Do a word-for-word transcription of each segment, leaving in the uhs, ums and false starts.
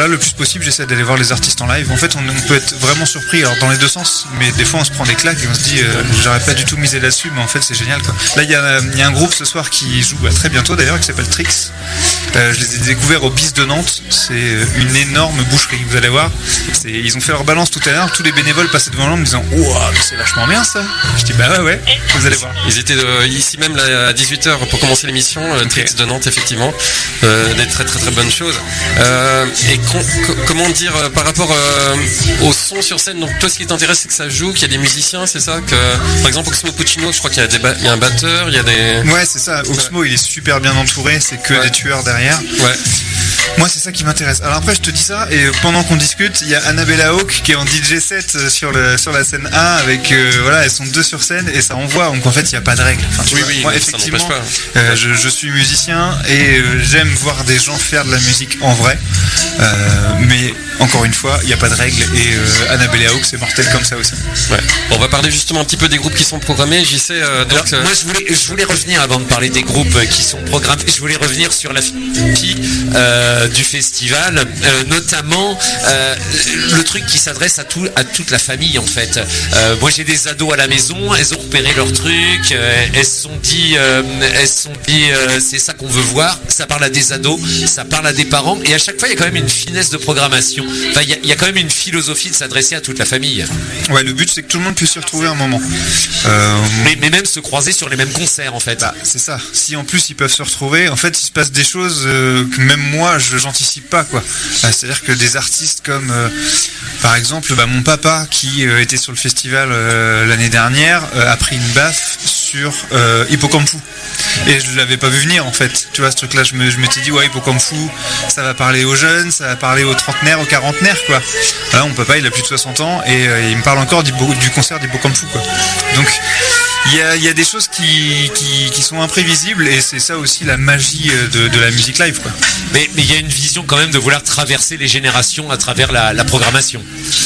voilà, le plus possible, j'essaie d'aller voir les artistes en live. En fait, on, on peut être vraiment surpris, alors dans les deux sens, mais des fois on se prend des claques et on se dit, euh, j'aurais pas du tout misé là-dessus, mais en fait c'est génial, quoi. Là, il y a, y a un groupe ce soir qui joue bah, très bientôt d'ailleurs, qui s'appelle Trix. Euh, je les ai découverts au Bis de Nantes. C'est une énorme boucherie, vous allez voir. C'est, ils ont fait leur balance tout à l'heure. Tous les bénévoles passaient devant l'homme en me disant, ouah, mais c'est vachement bien ça. Je dis, bah ouais, ouais, vous allez voir. Ils étaient euh, ici même là, à dix-huit heures pour commencer l'émission. Euh, okay. Trix de Nantes, effectivement. Euh, des très très très bonnes choses. Euh, et con, co- comment dire, euh, par rapport euh, au son sur scène, donc toi, ce qui t'intéresse, c'est que ça joue, qu'il y a des musiciens, c'est ça que, par exemple, Oxmo Puccino, je crois qu'il y a, des ba- il y a un batteur, il y a des. Ouais, c'est ça. Oxmo, ouais. Il est super bien entouré. C'est que ouais. Des tueurs derrière. Ouais. Moi, c'est ça qui m'intéresse. Alors après, je te dis ça, et pendant qu'on discute, il y a Annabella Hawk qui est en D J set sur le sur la scène A avec euh, voilà, elles sont deux sur scène et ça envoie. Donc en fait, il y a pas de règle. Enfin, oui, vois, oui, moi, effectivement, pas. Euh, je, je suis musicien et euh, j'aime voir des gens faire de la musique en vrai. Euh, mais encore une fois, il n'y a pas de règle et euh, Annabella Hawk, c'est mortel comme ça aussi. Ouais. Bon, on va parler justement un petit peu des groupes qui sont programmés. J'y sais. Euh, donc, Alors, euh... moi, je voulais je voulais revenir avant de parler des groupes qui sont programmés. Je voulais revenir sur la fille euh, du festival, euh, notamment euh, le truc qui s'adresse à tout, à toute la famille en fait. Euh, moi j'ai des ados à la maison, elles ont repéré leur truc, euh, elles se sont dit, euh, elles se sont dit euh, c'est ça qu'on veut voir. Ça parle à des ados, ça parle à des parents, et à chaque fois il y a quand même une finesse de programmation. Enfin il y a, il y a quand même une philosophie de s'adresser à toute la famille. Ouais, le but c'est que tout le monde puisse s'y retrouver un moment. Euh... Mais, mais même se croiser sur les mêmes concerts en fait. Bah, c'est ça. Si en plus ils peuvent se retrouver, en fait il se passe des choses euh, que même moi je j'anticipe pas quoi. Euh, c'est-à-dire que des artistes comme euh, par exemple bah, mon papa qui euh, était sur le festival euh, l'année dernière euh, a pris une baffe sur euh, Hippocampfou et je l'avais pas vu venir en fait. Tu vois ce truc là, je me je m'étais dit ouais, Hippocampfou ça va parler aux jeunes, ça va parler aux trentenaires, aux quarantenaires quoi. Là mon papa il a plus de soixante ans et euh, il me parle encore du, du concert d'Hippocampfou quoi. Donc il y a, il y a des choses qui, qui, qui sont imprévisibles et c'est ça aussi la magie de, de la musique live quoi. Mais, mais il y a une vision quand même de vouloir traverser les générations à travers la, la programmation.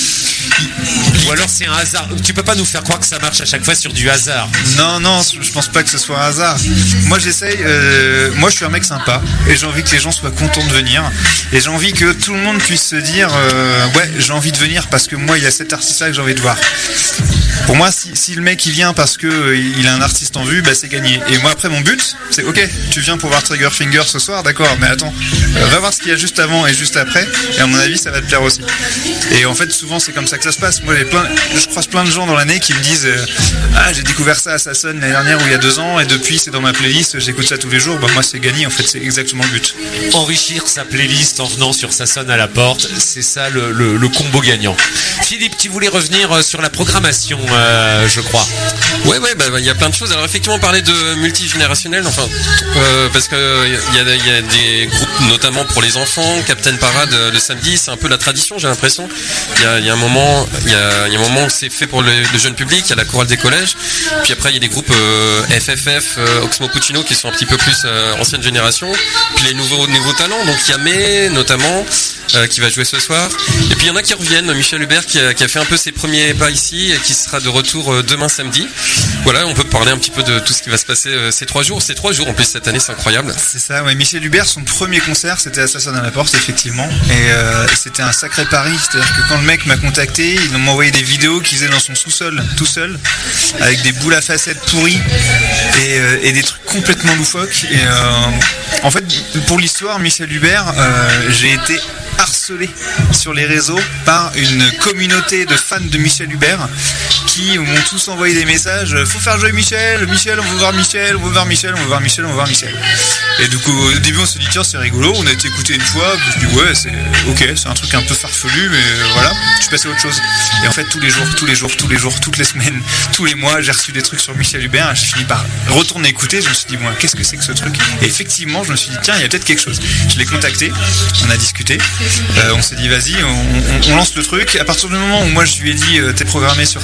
Ou alors c'est un hasard. Tu peux pas nous faire croire que ça marche à chaque fois sur du hasard. Non, non, je pense pas que ce soit un hasard. Moi j'essaye, euh, moi je suis un mec sympa et j'ai envie que les gens soient contents de venir et j'ai envie que tout le monde puisse se dire euh, ouais, j'ai envie de venir parce que moi il y a cet artiste là que j'ai envie de voir. Pour moi, si, si le mec il vient parce que euh, il a un artiste en vue, bah c'est gagné. Et moi après mon but, c'est ok, tu viens pour voir Triggerfinger ce soir, d'accord, mais attends, euh, va voir ce qu'il y a juste avant et juste après, et à mon avis ça va te plaire aussi. Et en fait souvent c'est comme ça que ça se passe. Moi j'ai plein, je croise plein de gens dans l'année qui me disent euh, ah j'ai découvert ça à Sassonne l'année dernière ou il y a deux ans et depuis c'est dans ma playlist, j'écoute ça tous les jours. Bah moi c'est gagné en fait, c'est exactement le but. Enrichir sa playlist en venant sur Sassonne à la porte, c'est ça le, le, le combo gagnant. Philippe, tu voulais revenir sur la programmation, euh, je crois. Ouais, ouais, bah il y a plein de choses. Alors effectivement, parler de multigénérationnel, enfin, euh, parce que il y a, y a des groupes, notamment pour les enfants, Captain Parade le samedi, c'est un peu la tradition, j'ai l'impression. Il y a, y a un moment, il y a, y a un moment où c'est fait pour le, le jeune public, il y a la chorale des collèges. Puis après, il y a des groupes euh, F F F, euh, Oxmo Puccino qui sont un petit peu plus euh, ancienne génération. Puis les nouveaux nouveaux talents, donc il y a May notamment. Euh, qui va jouer ce soir. Et puis il y en a qui reviennent. Michel Hubert qui a, qui a fait un peu ses premiers pas ici et qui sera de retour euh, demain samedi. Voilà, on peut parler un petit peu de tout ce qui va se passer euh, ces trois jours. Ces trois jours en plus cette année, c'est incroyable. C'est ça, ouais. Michel Hubert, son premier concert, c'était à Sassonne à la Porte, effectivement. Et euh, c'était un sacré pari. C'est-à-dire que quand le mec m'a contacté, il m'a envoyé des vidéos qu'il faisait dans son sous-sol, tout seul, avec des boules à facettes pourries et, euh, et des trucs complètement loufoques. Et euh, en fait, pour l'histoire, Michel Hubert, euh, j'ai été harcelé sur les réseaux par une communauté de fans de Michel Hubert qui m'ont tous envoyé des messages, faut faire jouer Michel, Michel, on veut voir Michel, on veut voir Michel, on veut voir Michel, on veut voir Michel. Et du coup, au début, on se dit, tiens, c'est rigolo, on a été écouté une fois, puis je dis, ouais, c'est ok, c'est un truc un peu farfelu, mais voilà, je suis passé à autre chose. Et en fait, tous les jours, tous les jours, tous les jours, toutes les semaines, tous les mois, j'ai reçu des trucs sur Michel Hubert, et j'ai fini par retourner écouter, je me suis dit, moi, qu'est-ce que c'est que ce truc? Et effectivement, je me suis dit, tiens, il y a peut-être quelque chose. Je l'ai contacté, on a discuté, euh, on s'est dit, vas-y, on, on, on lance le truc. À partir du moment où moi, je lui ai dit, euh, t'es programmé sur Sassonne,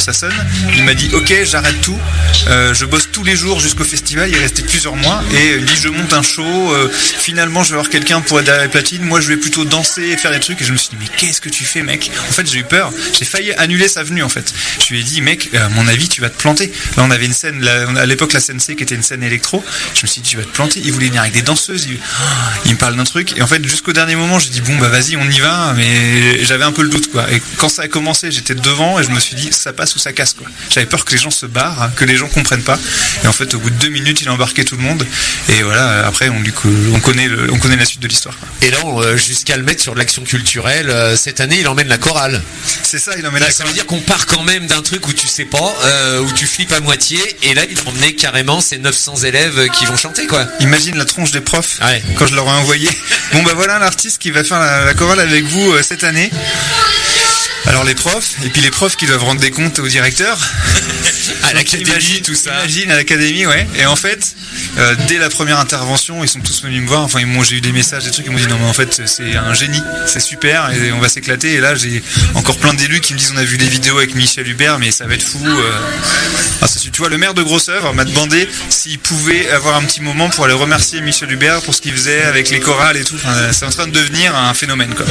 il m'a dit ok, j'arrête tout, euh, je bosse tous les jours jusqu'au festival. Il est resté plusieurs mois et il me dit je monte un show, euh, finalement je vais avoir quelqu'un pour être derrière les platines, moi je vais plutôt danser et faire des trucs. Et je me suis dit mais qu'est-ce que tu fais mec? En fait j'ai eu peur, j'ai failli annuler sa venue en fait. Je lui ai dit mec, à mon avis tu vas te planter. Là on avait une scène, là, à l'époque la scène C qui était une scène électro. Je me suis dit tu vas te planter. Il voulait venir avec des danseuses, il, oh, il me parle d'un truc et en fait jusqu'au dernier moment j'ai dit bon bah vas-y on y va, mais j'avais un peu le doute quoi. Et quand ça a commencé j'étais devant et je me suis dit ça passe ou ça casse quoi. J'avais peur que les gens se barrent, que les gens comprennent pas. Et en fait au bout de deux minutes il a embarqué tout le monde et voilà, après on, on, connaît, le, on connaît la suite de l'histoire quoi. Et là on, jusqu'à le mettre sur de l'action culturelle, euh, cette année il emmène la chorale. C'est ça, il emmène là, la ça chorale. veut dire qu'on part quand même d'un truc où tu sais pas, euh, où tu flippes à moitié, et là il a emmené carrément ces neuf cents élèves qui vont chanter quoi. Imagine la tronche des profs ouais. Quand je leur ai envoyé bon bah voilà l'artiste qui va faire la, la chorale avec vous euh, cette année. Alors les profs, et puis les profs qui doivent rendre des comptes au directeur. À l'académie, imagine, tout ça. Imagine à l'académie, ouais. Et en fait, euh, dès la première intervention, ils sont tous venus me voir. Enfin, ils m'ont, j'ai eu des messages, des trucs. Ils m'ont dit non mais en fait, c'est un génie, c'est super, et on va s'éclater. Et là, j'ai encore plein d'élus qui me disent on a vu les vidéos avec Michel Hubert, mais ça va être fou. Euh... Ah, c'est, tu vois, le maire de Grosse-Oeuvre m'a demandé s'il pouvait avoir un petit moment pour aller remercier Michel Hubert pour ce qu'il faisait avec les chorales et tout. Enfin, c'est en train de devenir un phénomène quoi.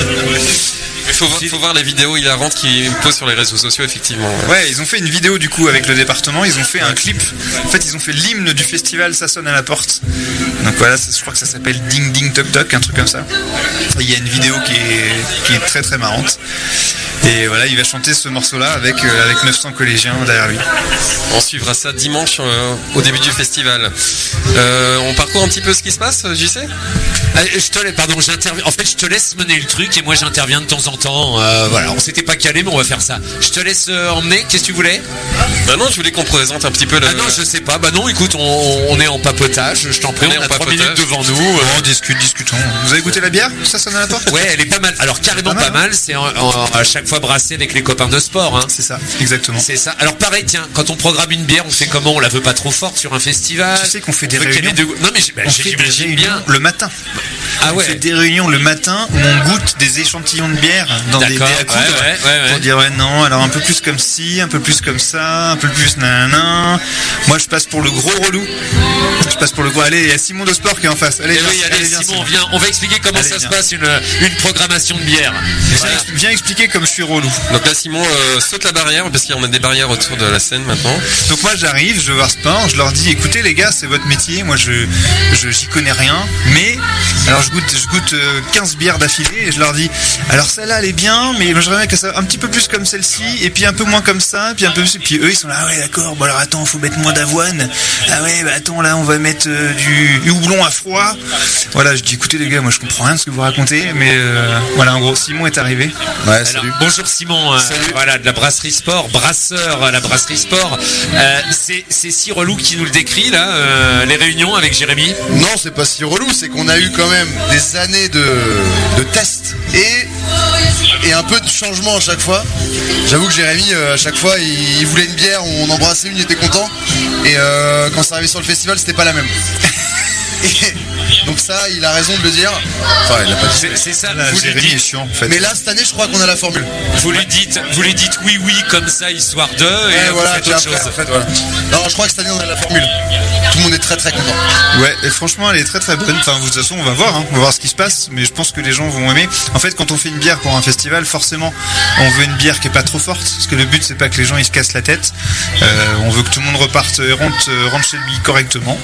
Il faut, faut voir les vidéos hilarantes qu'ils posent sur les réseaux sociaux, effectivement. Ouais, ils ont fait une vidéo du coup avec le département, ils ont fait un clip. En fait, ils ont fait l'hymne du festival, ça sonne à la porte. Donc voilà, je crois que ça s'appelle Ding Ding Toc Toc, un truc comme ça. Et il y a une vidéo qui est, qui est très très marrante. Et voilà, il va chanter ce morceau-là avec, euh, avec neuf cents collégiens derrière lui. On suivra ça dimanche euh, au début du festival. Euh, on parcourt un petit peu ce qui se passe, J C ? euh, Je te laisse, pardon, j'interviens. En fait, je te laisse mener le truc et moi j'interviens de temps en temps. Euh, voilà, on s'était pas calé, mais on va faire ça. Je te laisse euh, emmener. Qu'est-ce que tu voulais ? Bah non, je voulais qu'on présente un petit peu. Le... Ah non, je sais pas. Bah non, écoute, on, on est en papotage. Je t'en prie, on, on a trois minutes devant nous. Euh... On discute, discutons. Vous avez goûté la bière ? Ça sonne à la porte ? Ouais, elle est pas mal. Alors carrément pas mal. Pas mal. C'est en, en, à chaque fois brassé avec les copains de sport. Hein. C'est ça, exactement. C'est ça. Alors pareil, tiens, quand on programme une bière, on fait comment ? On la veut pas trop forte sur un festival. Tu sais qu'on fait des réunions. Deux... Non mais bah, on fait des réunions bien le matin. Ah ouais. On fait des réunions le matin où on goûte des échantillons de bière dans des, des à coudre, ouais, ouais, ouais, pour ouais. dire ouais non, alors un peu plus comme ci, un peu plus comme ça, un peu plus nanana. Moi je passe pour le gros relou. Je passe pour le gros. Allez, il y a Simon de Sport qui est en face. Allez, eh oui, allez, allez viens, Simon, viens. On va expliquer comment allez, ça viens. se passe une, une programmation de bière. Voilà. Viens, viens expliquer comme je suis relou. Donc là Simon euh, saute la barrière parce qu'il y a des barrières autour de la scène maintenant. Donc moi j'arrive, je vais voir Sport, je leur dis écoutez les gars, c'est votre métier, moi je, je j'y connais rien, mais alors je goûte je goûte quinze bières d'affilée et je leur dis alors celle-là elle est bien, mais j'aimerais bien que ça un petit peu plus comme celle-ci et puis un peu moins comme ça, puis un peu plus, et puis eux ils sont là ah ouais d'accord, bon alors attends, faut mettre moins d'avoine. Ah ouais, bah attends là on va mettre euh, du, du houblon à froid. Voilà, je dis écoutez les gars, moi je comprends rien de ce que vous racontez, mais euh, voilà en gros Simon est arrivé. Ouais, salut. Alors, bonjour Simon, euh, salut. Voilà de la brasserie Sport, brasseur à la brasserie Sport. Euh, c'est c'est si relou qui nous le décrit là, euh, les réunions avec Jérémy. Non, c'est pas si relou, c'est qu'on a eu quand même des années de de tests et et un peu de changement à chaque fois. J'avoue que Jérémy, euh, à chaque fois, il, il voulait une bière, on embrassait une, il était content. Et euh, quand ça arrivait sur le festival, c'était pas la même. Et donc ça, il a raison de le dire. Enfin, il a pas dit. C'est, c'est ça. Là, vous Jérémy lui dites, est chiant. En fait. Mais là, cette année, je crois qu'on a la formule. Vous lui dites, vous lui dites oui, oui, comme ça, histoire de. Et, et voilà, autre chose. En fait, voilà. Non, je crois que cette année, on a la formule. Tout le monde est très très content. Ouais, et franchement, elle est très très bonne. Enfin, de toute façon, on va voir, hein. On va voir ce qui se passe, mais je pense que les gens vont aimer. En fait, quand on fait une bière pour un festival, forcément, on veut une bière qui est pas trop forte, parce que le but c'est pas que les gens ils se cassent la tête. Euh, on veut que tout le monde reparte, rentre, rentre chez lui correctement.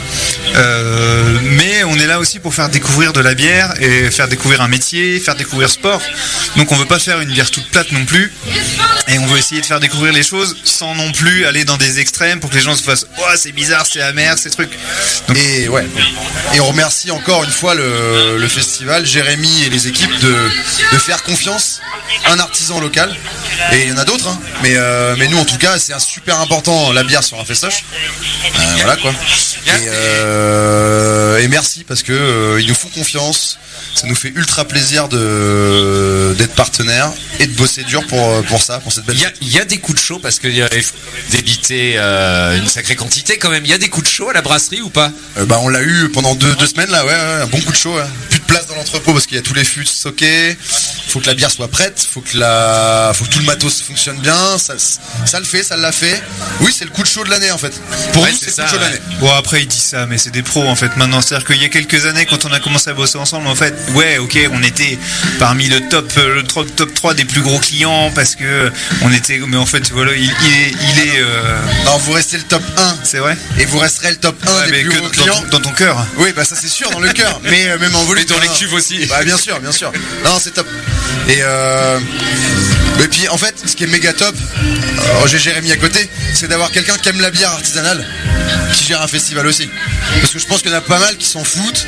Euh, mais on est là aussi pour faire découvrir de la bière et faire découvrir un métier, faire découvrir sport. Donc on veut pas faire une bière toute plate non plus. Et on veut essayer de faire découvrir les choses sans non plus aller dans des extrêmes pour que les gens se fassent oh c'est bizarre, c'est amer, ces trucs. Donc, et ouais. Et on remercie encore une fois le, le festival, Jérémy et les équipes de, de faire confiance à un artisan local. Et il y en a d'autres, hein. mais, euh, mais nous en tout cas c'est un super important la bière sur un festoche. Euh, voilà quoi. Et, euh, et merci parce que euh, ils nous font confiance. Ça nous fait ultra plaisir de d'être partenaire et de bosser dur pour pour ça, pour cette belle. Il y a, il y a des coups de chaud parce qu'il y a débité euh, une sacrée quantité quand même. Il y a des coups de chaud à la brasserie ou pas? euh, Bah on l'a eu pendant deux deux semaines là, ouais, ouais, un bon coup de chaud. Ouais. Plus de place dans l'entrepôt parce qu'il y a tous les fûts stockés. Faut que la bière soit prête, faut que la, faut que tout le matos fonctionne bien. Ça, ça le fait, ça l'a fait. Oui, c'est le coup de chaud de l'année en fait. Pour Ouais, nous, c'est c'est, ça, le coup de chaud ouais. de l'année. Bon, après, il dit ça, mais c'est des pros en fait maintenant. C'est-à-dire qu'il y a quelques années, quand on a commencé à bosser ensemble, en fait, ouais, ok, on était parmi le top, le top, top trois des plus gros clients parce que on était, mais en fait, voilà, il, il est, il est, euh, Non, vous restez le top un c'est vrai. et vous resterez le top un Ouais, des mais plus que gros dans, clients. ton, dans ton cœur. Oui, bah ça c'est sûr dans le cœur, mais euh, même en volume. Mais dans les non. cuves aussi. Bah bien sûr, bien sûr. Non, c'est top. Et euh, et puis en fait, ce qui est méga top, euh, j'ai Jérémy à côté, c'est d'avoir quelqu'un qui aime la bière artisanale, qui gère un festival aussi. Parce que je pense qu'il y en a pas mal qui s'en foutent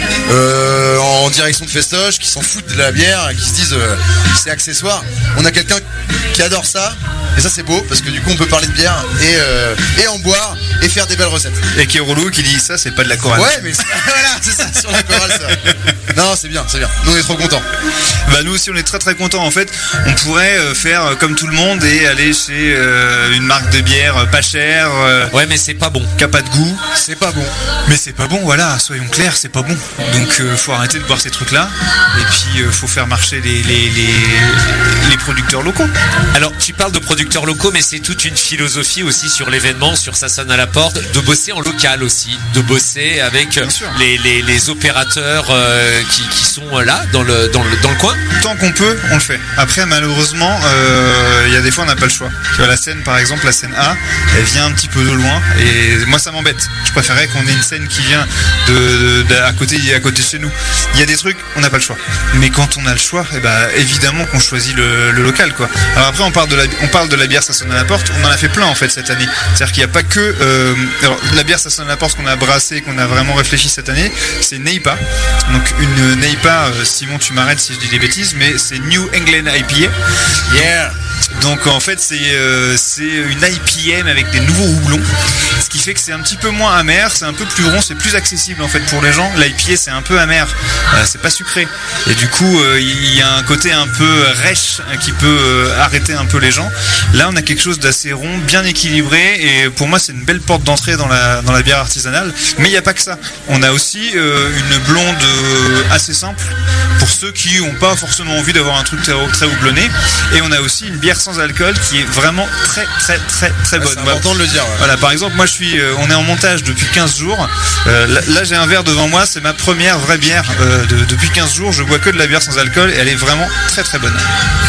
euh, en direction de festoche, qui s'en foutent de la bière, qui se disent euh, c'est accessoire. On a quelqu'un qui adore ça. Et ça c'est beau parce que du coup on peut parler de bière et, euh, et en boire et faire des belles recettes. Et qui est relou, qui dit ça, c'est pas de la chorale. Ouais, mais c'est- voilà, c'est ça, sur la chorale, ça. Non, c'est bien, c'est bien. Nous, on est trop contents. Bah nous aussi on est très très contents en fait. On pourrait euh, faire euh, comme tout le monde et aller chez euh, une marque de bière euh, pas chère, euh, Ouais, mais c'est pas bon. qui a pas de goût. C'est pas bon. Mais c'est pas bon, voilà, soyons clairs, c'est pas bon. Donc euh, faut arrêter de boire ces trucs-là. Et puis euh, faut faire marcher les, les, les, les producteurs locaux. Alors, tu parles de producteurs locaux, mais c'est toute une philosophie aussi sur l'événement, sur Ça sonne à la porte, de bosser en local aussi, de bosser avec Bien sûr. les, les, les opérateurs euh, qui, qui sont là, dans le, dans le, dans le coin. Tant qu'on peut, on le fait. Après, malheureusement, euh, il y a des fois on n'a pas le choix. Tu vois, la scène, par exemple, la scène A, elle vient un petit peu de loin. Et moi, ça m'embête. Je préférerais qu'on ait une scène qui vient de, de, de- à côté, à côté de chez nous. Il y a des trucs, on n'a pas le choix. Mais quand on a le choix, eh ben, évidemment qu'on choisit le, le local, quoi. Alors après, on parle de la, on parle de la bière, ça sonne à la porte. On en a fait plein en fait cette année. C'est-à-dire qu'il n'y a pas que euh, alors, la bière, ça sonne à la porte qu'on a brassé, qu'on a vraiment réfléchi cette année. C'est Neipa. Donc une Neipa. euh, Simon, tu m'arrêtes si je dis des bêtises, mais c'est New England I P A. Yeah. Donc en fait c'est euh, c'est une I P M avec des nouveaux houblons, ce qui fait que c'est un petit peu moins amer, c'est un peu plus rond, c'est plus accessible en fait pour les gens. L'I P A c'est un peu amer, euh, c'est pas sucré et du coup euh, il y a un côté un peu rêche euh, qui peut euh, arrêter un peu les gens. Là on a quelque chose d'assez rond, bien équilibré et pour moi c'est une belle porte d'entrée dans la dans la bière artisanale. Mais il n'y a pas que ça, on a aussi euh, une blonde euh, assez simple pour ceux qui n'ont pas forcément envie d'avoir un truc très, très houblonné, et on a aussi une bière sans alcool qui est vraiment très très très très bonne. C'est important de le dire. Ouais. Voilà, par exemple, moi je suis, euh, on est en montage depuis quinze jours. Euh, là, là, j'ai un verre devant moi, c'est ma première vraie bière euh, de- depuis quinze jours. Je bois que de la bière sans alcool et elle est vraiment très très bonne.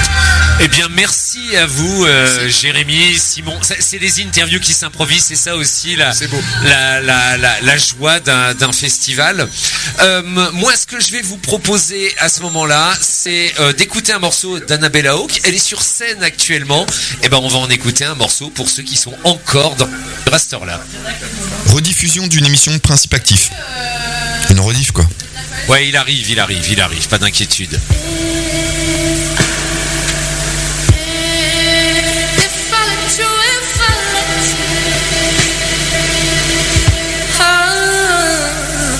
Eh bien, merci à vous, euh, Jérémy, Simon. Ça, c'est des interviews qui s'improvisent, c'est ça aussi la, C'est beau. la, la, la, la joie d'un, d'un festival. Euh, moi, ce que je vais vous proposer à ce moment-là, c'est euh, d'écouter un morceau d'Annabella Hawke. Elle est sur scène actuellement. Eh ben, on va en écouter un morceau pour ceux qui sont encore dans le raster là. Rediffusion d'une émission de Principe Actif. Une rediff quoi. Ouais, il arrive, il arrive, il arrive. Pas d'inquiétude. If I let you, if I let you, ah,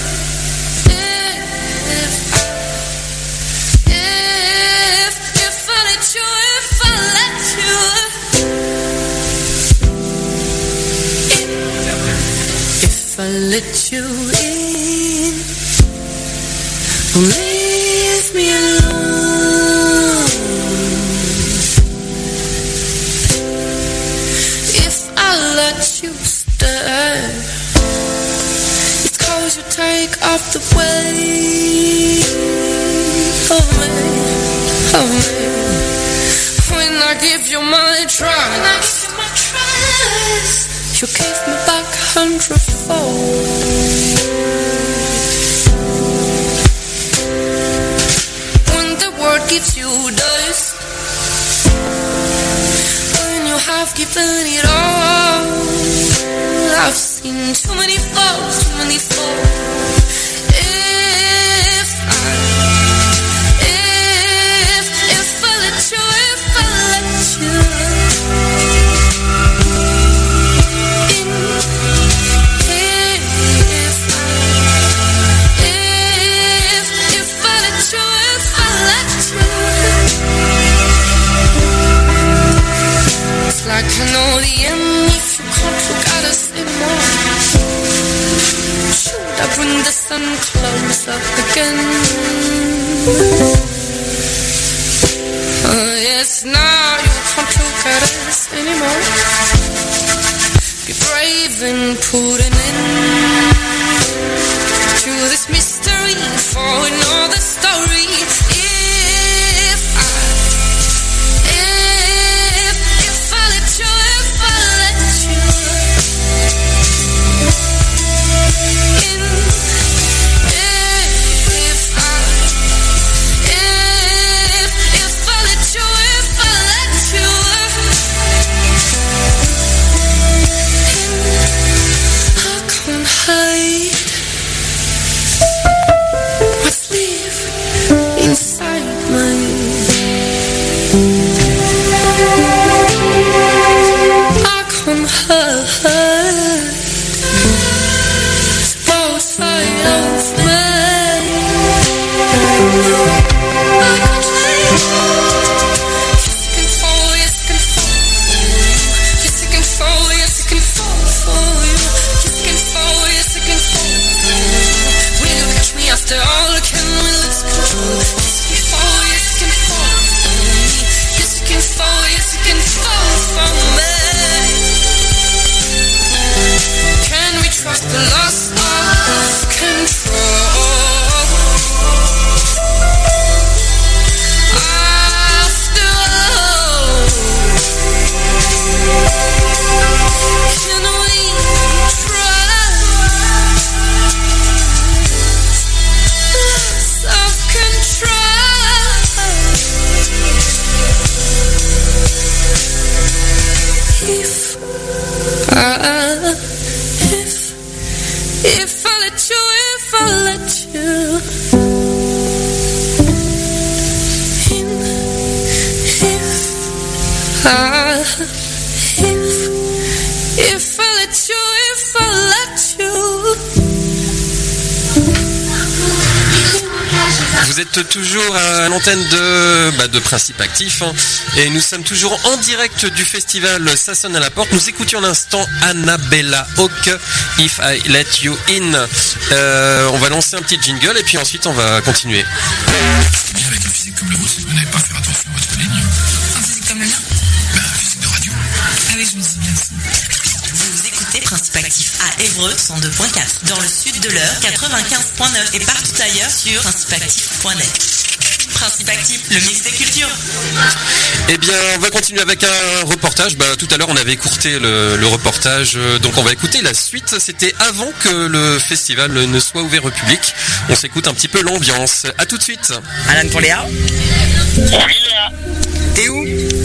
if, if, if I let you, if I let you, if I let you in, don't leave me alone. If I let you stay, it's cause you take off the weight of me, of me. When I give you my trust, you give me back a hundredfold. When the world gives you dust, when you have given it all, I've seen too many falls, too many falls. If I, if, if I let you, if I let you in, if I, if, if I let you, if I let you, it's like I know the end. If you can't, you gotta say more. Should I bring the sun closer again? Uh, yes, now you can't look at us anymore. Be brave and put an end to this mystery for another story. If I, if, if I let you, if I let you in, if, if I, if, if I let you, if I let you in, I can't hide what's live inside my I can't hide both sides of me. I can't hide. Yes, I can fall, yes, I can fall for you. Yes, I can fall, yes, I can fall for you. Yes, I can fall, yes, I can fall for you. Will you catch me after all? Can we lose control? Yes, I can fall, yes, I can fall for me. Yes, I can fall, yes, I can fall for me. Can we trust the loss of control? After all, can we trust loss of control? If I, if, if I let you, if I let you in, if I, if, if I let you, if I let you. Vous êtes toujours à l'antenne de, bah, de Principe Actif, hein, et nous sommes toujours en direct du festival Ça sonne à la porte. Nous écoutions à l'instant Annabella Hawke, If I Let You In. Euh, on va lancer un petit jingle et puis ensuite on va continuer. Bien avec un physique comme le vôtre, vous n'avez pas faire attention à votre ligne. Un physique comme le mien? Ben, un physique de radio. Ah oui, je me souviens aussi. Vous écoutez Principe Actif à Évreux cent deux point quatre, dans le sud de l'Eure quatre-vingt-quinze point neuf et partout ailleurs sur principe actif point net. Principe Actif, le mix des cultures. Eh bien, on va continuer avec un reportage. Bah, tout à l'heure, on avait écourté le, le reportage, donc on va écouter la suite. C'était avant que le festival ne soit ouvert au public. On s'écoute un petit peu l'ambiance. À tout de suite. Alan pour Léa. Oui, Léa. T'es où?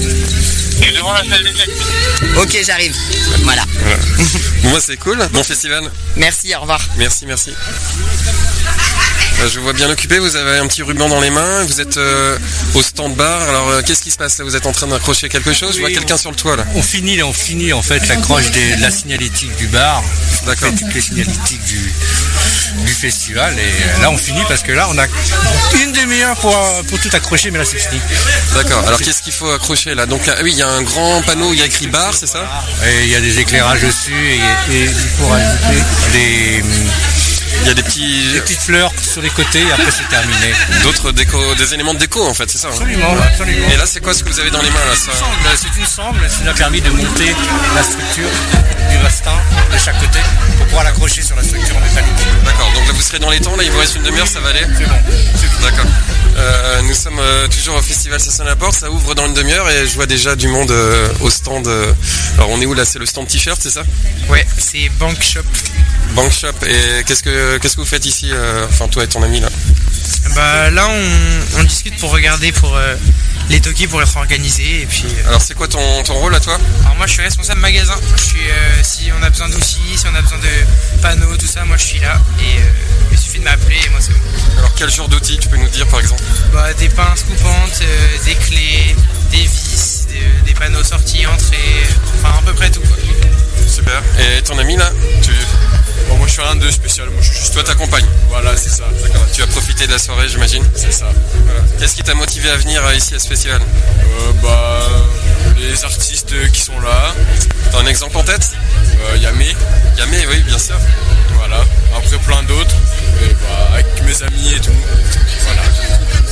Je suis devant la salle des fêtes. Ok, j'arrive. Voilà. Voilà. Bon, bah, c'est cool. Bon festival. Merci, au revoir. Merci, merci. Je vous vois bien occupé, vous avez un petit ruban dans les mains, vous êtes euh, au stand bar. Alors euh, qu'est-ce qui se passe là? Vous êtes en train d'accrocher quelque chose? Je vois Oui, quelqu'un on, sur le toit là. On finit, on finit en fait l'accroche de la signalétique du bar. D'accord. Toutes les signalétiques du, du festival. Et là on finit parce que là on a une demi-heure pour, pour tout accrocher, mais là c'est fini. D'accord. Alors qu'est-ce qu'il faut accrocher là? Donc ah, oui, il y a un grand panneau où il y a écrit bar, c'est ça? Et il y a des éclairages dessus et, et il faut rajouter des... Il y a des petits... des petites fleurs sur les côtés et après c'est terminé. D'autres déco, des éléments de déco en fait, c'est ça? Hein? Absolument, absolument. Et là c'est quoi ce que vous avez dans les mains là ça... C'est une sangle, ça nous a permis de monter la structure du restant de chaque côté pour pouvoir l'accrocher sur la structure métallique. D'accord, donc là vous serez dans les temps, là il vous reste une demi-heure, ça va aller? C'est bon, c'est bon. D'accord. Euh, nous sommes euh, toujours au festival Ça sonne à la porte, ça ouvre dans une demi-heure et je vois déjà du monde euh, au stand. Euh... Alors on est où là? C'est le stand t-shirt, c'est ça? Ouais, c'est Bank Shop. Bank Shop. Et qu'est-ce que qu'est-ce que vous faites ici, euh, enfin toi et ton ami là? Bah là on, on discute pour regarder pour euh, les toquets pour être organisés et puis. Euh... Alors c'est quoi ton, ton rôle à toi? Alors moi je suis responsable magasin. Je suis euh, si on a besoin d'outils, si on a besoin de panneaux, tout ça, moi je suis là et euh, il suffit de m'appeler et moi c'est bon. Alors quel genre d'outils tu peux nous dire par exemple? Bah des pinces coupantes, euh, des clés, des vis, des, des panneaux sortis, entrées, enfin à peu près tout quoi. Super. Et ton ami là tu... Bon, moi je suis rien de spécial, moi je suis juste... Toi t'accompagnes? Voilà, c'est ça. D'accord. Tu as profité de la soirée j'imagine? C'est ça. Voilà. Qu'est-ce qui t'a motivé à venir ici à ce festival? euh, Bah... les artistes qui sont là. T'as un exemple en tête? euh, Yamé. Yamé, oui bien sûr. Voilà. Après plein d'autres. Et bah avec mes amis et tout. Voilà.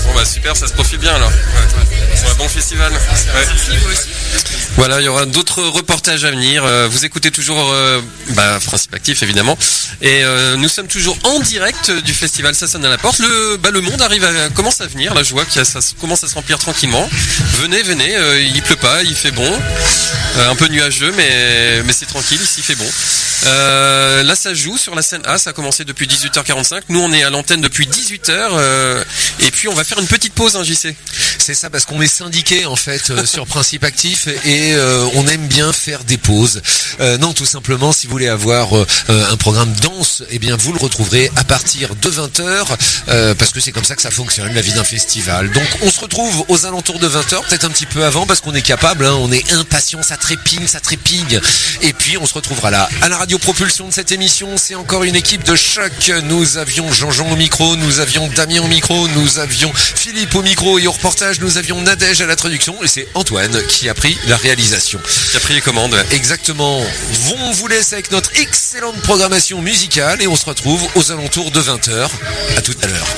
Bon bah super, ça se profile bien alors. Ouais. C'est un bon festival. Ouais. Voilà, il y aura d'autres reportages à venir. Euh, vous écoutez toujours euh, bah, Principe Actif évidemment. Et euh, nous sommes toujours en direct du festival Ça sonne à la porte. Le, bah, le monde arrive à, commence à venir. Là je vois que ça commence à se remplir tranquillement. Venez, venez, euh, il pleut pas, il fait bon. Euh, un peu nuageux mais, mais c'est tranquille, ici il fait bon. Euh, là ça joue sur la scène A, ça a commencé depuis dix-huit heures quarante-cinq. Nous on est à l'antenne depuis dix-huit heures euh, et puis on va faire une petite pause, hein, J C. C'est ça, parce qu'on est syndiqué en fait euh, sur Principe Actif et euh, on aime bien faire des pauses. Euh, non, tout simplement, si vous voulez avoir euh, un programme dense, eh bien vous le retrouverez à partir de vingt heures euh, parce que c'est comme ça que ça fonctionne, la vie d'un festival. Donc on se retrouve aux alentours de vingt heures, peut-être un petit peu avant, parce qu'on est capable, hein, on est impatient, ça trépigne, ça trépigne. Et puis on se retrouvera là, à la radio propulsion de cette émission. C'est encore une équipe de choc. Nous avions Jean-Jean au micro, nous avions Damien au micro, nous avions Philippe au micro et au reportage, nous avions Nadège à la traduction et c'est Antoine qui a pris la réalisation. Qui a pris les commandes. Ouais. Exactement. On vous laisse avec notre excellente programmation musicale et on se retrouve aux alentours de vingt heures. À tout à l'heure.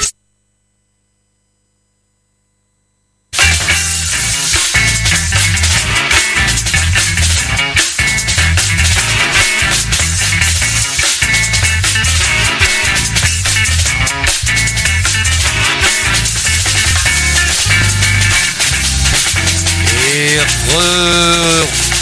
Et re...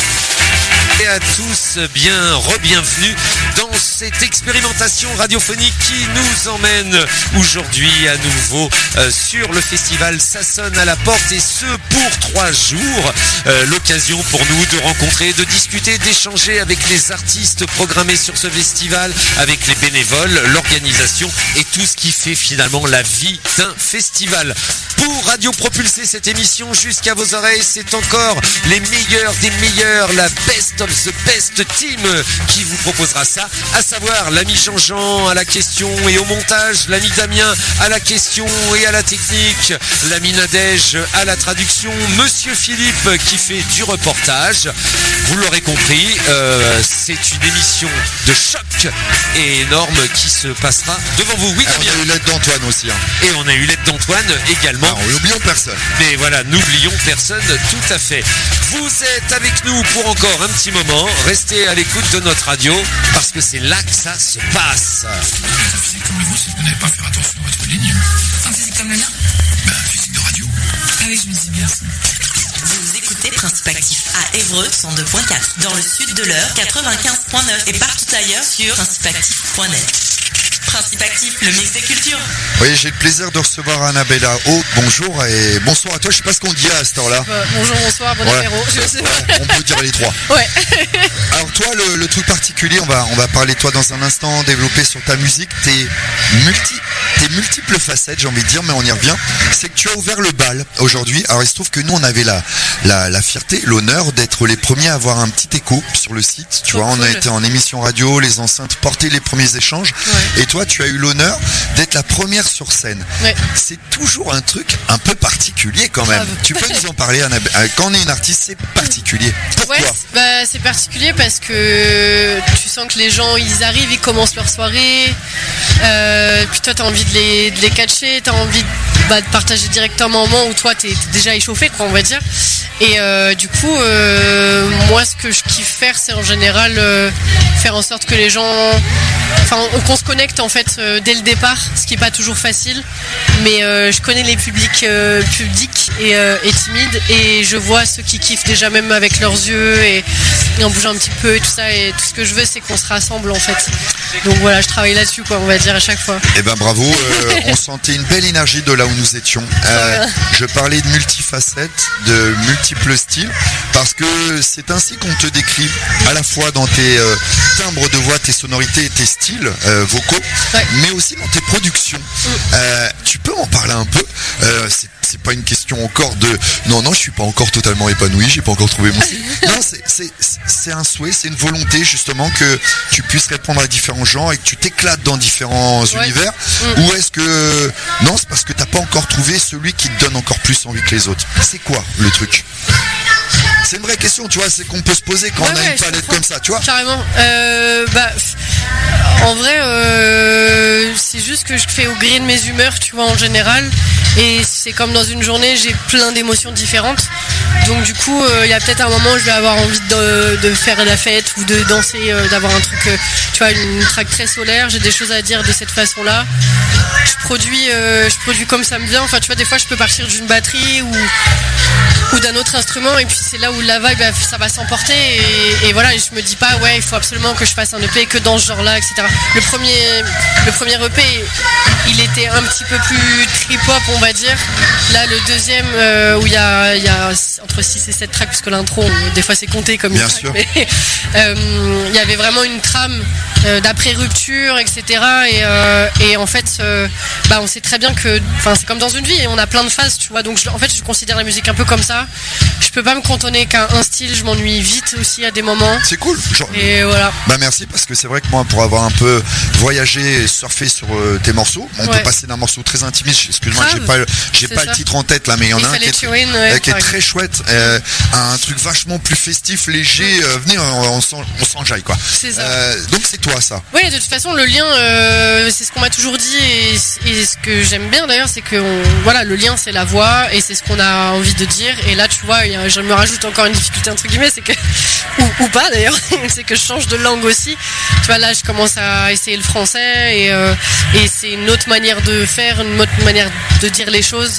Et à tous, bien re-bienvenue dans cette expérimentation radiophonique qui nous emmène aujourd'hui à nouveau euh, sur le festival Ça sonne à la porte, et ce pour trois jours. Euh, l'occasion pour nous de rencontrer, de discuter, d'échanger avec les artistes programmés sur ce festival, avec les bénévoles, l'organisation et tout ce qui fait finalement la vie d'un festival. Pour Radio Propulser cette émission jusqu'à vos oreilles, c'est encore les meilleurs des meilleurs, la best of the best team qui vous proposera ça, à savoir l'ami Jean-Jean à la question et au montage, l'ami Damien à la question et à la technique, l'ami Nadège à la traduction, monsieur Philippe qui fait du reportage. Vous l'aurez compris, euh, c'est une émission de choc et énorme qui se passera devant vous. Oui, Damien. On a eu l'aide d'Antoine aussi. Hein. Et on a eu l'aide d'Antoine également. Alors, n'oublions personne. Mais voilà, n'oublions personne, tout à fait. Vous êtes avec nous pour encore un petit moment. Restez à l'écoute de notre radio parce que c'est là que ça se passe. Un physique comme le vôtre, vous n'allez pas faire attention à votre ligne. Un physique comme le mien? Ben, un physique de radio. Ah oui, je me dis bien. Vous écoutez Principe Actif à Évreux cent deux point quatre, dans le sud de l'Eure quatre-vingt-quinze point neuf et partout ailleurs sur principe actif point net. Principe Actif, le mix des cultures. Oui, j'ai le plaisir de recevoir Annabella O. Bonjour et bonsoir à toi. Je sais pas ce qu'on dit à cette heure-là. Euh, bonjour, bonsoir, bon ouais. apéro. Je sais pas. On peut dire les trois. Ouais. Alors toi, le, le truc particulier, on va, on va parler de toi dans un instant, développer sur ta musique. T'es multi, t'es multiples facettes, j'ai envie de dire, mais on y revient. C'est que tu as ouvert le bal aujourd'hui. Alors il se trouve que nous, on avait la, la, la fierté, l'honneur d'être les premiers à avoir un petit écho sur le site. Tu Trop vois, cool. on a été en émission radio, les enceintes portaient les premiers échanges. Ouais. Et toi, tu as eu l'honneur d'être la première sur scène. Ouais. C'est toujours un truc un peu particulier quand même. Grave. Tu peux nous en parler, Annabelle? Quand on est une artiste, c'est particulier. Pourquoi? Ouais, c'est, bah, c'est particulier parce que tu sens que les gens, ils arrivent, ils commencent leur soirée. Euh, puis toi, t'as envie de les, de les catcher, t'as envie de, bah, de partager directement un moment où toi, t'es, t'es déjà échauffé, quoi, on va dire. Et euh, du coup, euh, moi, ce que je kiffe faire, c'est en général euh, faire en sorte que les gens, enfin, qu'on se connecte en fait euh, dès le départ, ce qui est pas toujours facile. Mais euh, je connais les publics euh, pudiques et, euh, et timides, et je vois ceux qui kiffent déjà même avec leurs yeux et, et en bougeant un petit peu et tout ça. Et tout ce que je veux, c'est qu'on se rassemble en fait. Donc voilà, je travaille là-dessus, quoi, on va dire à chaque fois. Eh ben bravo, euh, on sentait une belle énergie de là où nous étions. Euh, je parlais de multifacettes, de multiples styles, parce que c'est ainsi qu'on te décrit à la fois dans tes euh, timbres de voix, tes sonorités et tes styles euh, vocaux, ouais. mais aussi dans tes productions. Euh, tu peux en parler un peu? euh, c'est, c'est pas une question encore de non, non, je suis pas encore totalement épanoui, j'ai pas encore trouvé mon style. Non, c'est, c'est, c'est un souhait, c'est une volonté justement que tu puisses répondre à différents genres et que tu t'éclates dans différents ouais. univers. Mmh. Ou est-ce que non, c'est parce que t'as pas encore trouvé celui qui te donne encore plus envie que les autres? C'est quoi le truc? C'est une vraie question, tu vois, c'est qu'on peut se poser quand ouais, on a ouais, une palette comme ça, tu vois. Carrément. Euh, bah, en vrai, euh, c'est juste que je fais au gré de mes humeurs, tu vois, en général. Et c'est comme dans une journée, j'ai plein d'émotions différentes. Donc du coup, il euh, y a peut-être un moment où je vais avoir envie de, de faire la fête ou de danser, euh, d'avoir un truc, euh, tu vois, une track très solaire. J'ai des choses à dire de cette façon-là. Je produis, euh, je produis comme ça me vient. Enfin, tu vois, des fois, je peux partir d'une batterie ou ou d'un autre instrument, et puis c'est là où la vibe, ça va s'emporter. Et, et voilà, et je me dis pas, ouais, il faut absolument que je fasse un E P que dans ce genre-là, et cetera. Le premier, le premier E P, il était un petit peu plus trip-hop, on va dire. Là, le deuxième, euh, où il y a, y a entre six et sept tracks, parce que l'intro, on, des fois c'est compté comme une Bien track, sûr. mais euh, il y avait vraiment une trame euh, d'après-rupture, et cetera. Et, euh, et en fait, euh, bah, on sait très bien que, enfin, c'est comme dans une vie, on a plein de phases, tu vois. Donc, je, en fait, je considère la musique un peu comme ça. Je peux pas me cantonner qu'à un style, je m'ennuie vite aussi à des moments. C'est cool. Genre, et voilà. Bah merci, parce que c'est vrai que moi, pour avoir un peu voyagé et surfé sur euh, tes morceaux, on Ouais. peut passer d'un morceau très intimiste, excuse-moi, Grave. j'ai pas, j'ai C'est pas ça. le titre en tête là, mais il y en Il a un fallait qui est, tuer une, ouais, euh, qui est par très chouette, euh, un truc vachement plus festif, léger, euh, venez, on, on s'en- on s'enjaille quoi. C'est ça. Euh, donc c'est toi ça. Ouais, de toute façon, le lien, euh, c'est ce qu'on m'a toujours dit, et, et ce que j'aime bien d'ailleurs, c'est que on, voilà, le lien, c'est la voix, et c'est ce qu'on a envie de dire. Et là, tu vois, il y a- je me rajoute encore une difficulté entre guillemets, c'est que ou, ou pas d'ailleurs, c'est que je change de langue aussi. Tu vois, là, je commence à essayer le français, et, euh, et c'est une autre manière de faire, une autre manière de dire les choses.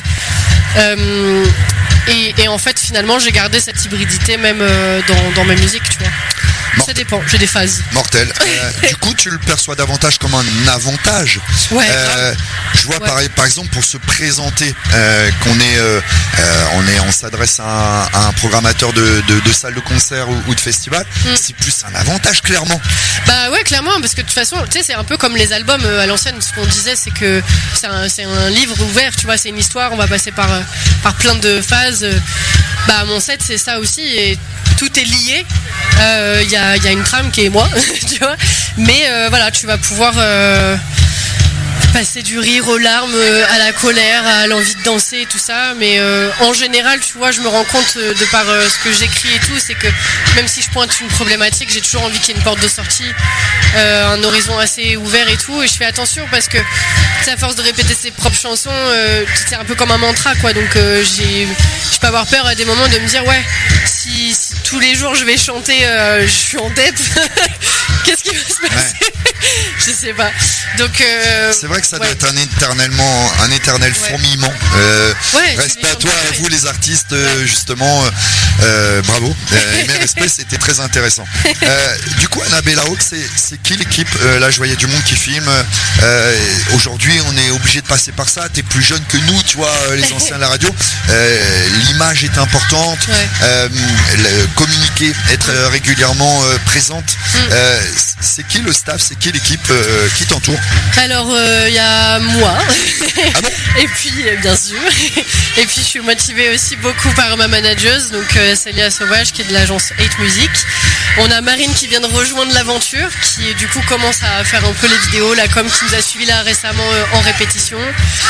Euh, et, et en fait, finalement, j'ai gardé cette hybridité même euh, dans, dans ma musique, tu vois. Ça dépend, j'ai des phases. Mortel. Euh, du coup, tu le perçois davantage comme un avantage. Ouais, Euh, je vois Ouais. par, par exemple pour se présenter, euh, qu'on est, euh, euh, on est, on s'adresse à un, à un programmateur de, de, de salle de concert ou, ou de festival. Mm. C'est plus un avantage clairement. Bah ouais, clairement, parce que de toute façon, tu sais, c'est un peu comme les albums euh, à l'ancienne. Ce qu'on disait, c'est que c'est un, c'est un livre ouvert, tu vois, c'est une histoire. On va passer par euh, par plein de phases. Bah mon set, c'est ça aussi, et tout est lié. Il euh, y a il y a une trame qui est moi, tu vois. Mais euh, voilà, tu vas pouvoir euh, passer du rire aux larmes, euh, à la colère, à l'envie de danser et tout ça. Mais euh, en général, tu vois, je me rends compte euh, de par euh, ce que j'écris et tout, c'est que même si je pointe une problématique, j'ai toujours envie qu'il y ait une porte de sortie, euh, un horizon assez ouvert et tout. Et je fais attention parce que, tu sais, à force de répéter ses propres chansons, euh, c'est un peu comme un mantra, quoi. Donc euh, j'ai, je peux avoir peur à des moments de me dire, ouais, si, si tous les jours je vais chanter, euh, je suis en tête, qu'est-ce qui va se passer? Je sais pas. Donc euh, C'est vrai que ça ouais. doit être un éternellement, un éternel fourmillement. Euh, Ouais, respect tu à toi, les à vous les artistes, euh, justement. euh, euh, bravo. Euh, mes respects, c'était très intéressant. Euh, du coup, Annabella Hawk, c'est, c'est qui l'équipe? Euh, Là, je voyais du monde qui filme. Euh, aujourd'hui, on est obligé de passer par ça. T'es plus jeune que nous, tu vois, euh, les anciens de la radio. Euh, l'image est importante. Ouais. Euh, le- communiquer, être euh, régulièrement euh, présente. Mm. Euh, c'est qui le staff? C'est qui l'équipe euh, qui t'entoure? Alors il y a moi, Ah bon? et puis euh, bien sûr, et puis je suis motivée aussi beaucoup par ma manageuse, donc euh, Célia Sauvage, qui est de l'agence eight Music. On a Marine qui vient de rejoindre l'aventure, qui du coup commence à faire un peu les vidéos, la com, qui nous a suivi là récemment euh, en répétition.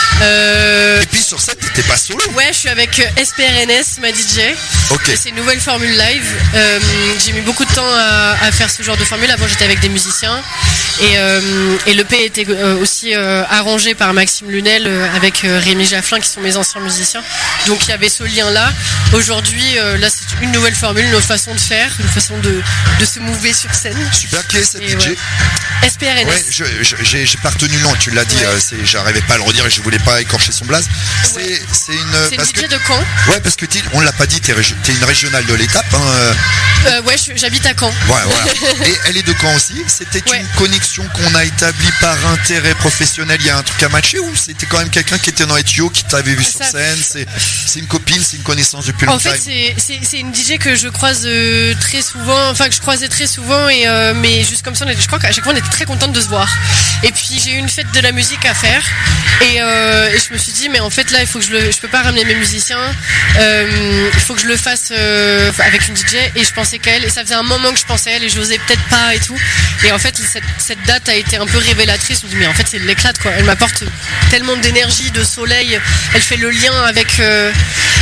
Euh, Et puis sur ça, t'étais pas solo? Ouais, je suis avec euh, S P R N S, ma D J. Ok. Et c'est une nouvelle formule live. Euh, j'ai mis beaucoup de temps à, à faire ce genre de formule. Avant, j'étais avec des musiciens. Et, euh, et l'E P était euh, aussi euh, arrangé par Maxime Lunel euh, avec euh, Rémi Jafflin, qui sont mes anciens musiciens. Donc il y avait ce lien-là. Aujourd'hui, euh, là, c'est une nouvelle formule, une autre façon de faire, une façon de, de se mouver sur scène. Super, qui est cette Et D J? ouais. S P R N S. Ouais, je, je- j'ai, j'ai pas retenu le nom, tu l'as dit, Ouais. euh, c'est, j'arrivais pas à le redire et je voulais pas écorcher son blaze. C'est, c'est une. C'est une parce D J que, de Caen. ouais, parce que t'es- on l'a pas dit, t'es, régi- t'es une régionale de l'étape. Hein, euh, Euh, ouais, je- j'habite à Caen. ouais, voilà. Et elle est de Caen aussi. C'était Ouais. une connexion qu'on a établie par intérêt professionnel. Il y a un truc à matcher ou c'était quand même quelqu'un qui était dans Etio, qui t'avait vu sur Ça- scène? C'est, c'est une copine, c'est une connaissance depuis En longtemps. fait, c'est, c'est, c'est une D J que je croise euh, très souvent, enfin que je croisais très souvent, et euh, mais juste comme ça, on était- je crois qu'à chaque fois on était très contente de se voir. Et puis j'ai eu une fête de la musique à faire, et, euh, et je me suis dit, mais en fait là, il faut que je le, je peux pas ramener mes musiciens, euh, il faut que je le fasse euh, avec une D J, et je pensais qu'à elle, et ça faisait un moment que je pensais à elle, et j'osais peut-être pas et tout. Et en fait, cette, cette date a été un peu révélatrice. Je me dis, mais en fait, c'est de l'éclate, quoi. Elle m'apporte tellement d'énergie, de soleil. Elle fait le lien avec, euh,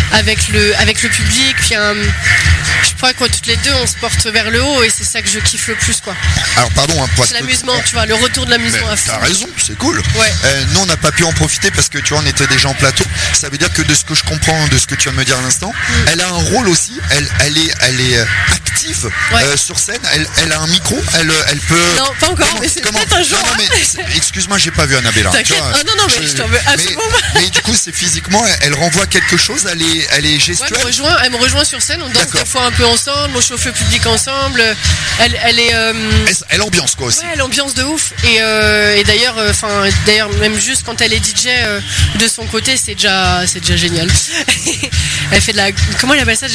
avec le, avec le public. Puis un, je crois que toutes les deux on se porte vers le haut et c'est ça que je kiffe le plus, quoi. Alors pardon, hein, c'est l'amusement, tu vois, le retour de l'amusement à fond. T'as raison, c'est cool. Ouais. Euh, nous on n'a pas pu en profiter parce que tu vois on était déjà en plateau. Ça veut dire que de ce que je comprends, de ce que tu viens de me dire à l'instant, mm. elle a un rôle aussi. Elle, elle est, elle est active ouais. euh, sur scène. Elle, elle a un micro. Elle, elle peut. Non, pas encore. Comment, mais c'est comment, peut-être un jour. Non, non, mais excuse-moi, j'ai pas vu Annabella. T'inquiète. Ah non non, mais je, je t'en veux absolument mais, mais du coup, c'est physiquement, elle, elle renvoie quelque chose. Elle est, elle est gestuelle. Ouais, elle me rejoint. Elle me rejoint sur scène. On danse des fois un peu ensemble. On chauffe le public ensemble. Elle, elle est. Euh... Elle, elle ambiance quoi aussi. Ouais, elle ambiance de ouf. Et, euh, et d'ailleurs, enfin, euh, d'ailleurs, même juste quand elle est D J euh, de son côté, c'est déjà, c'est déjà génial. Elle fait de la, comment elle appelle ça déjà?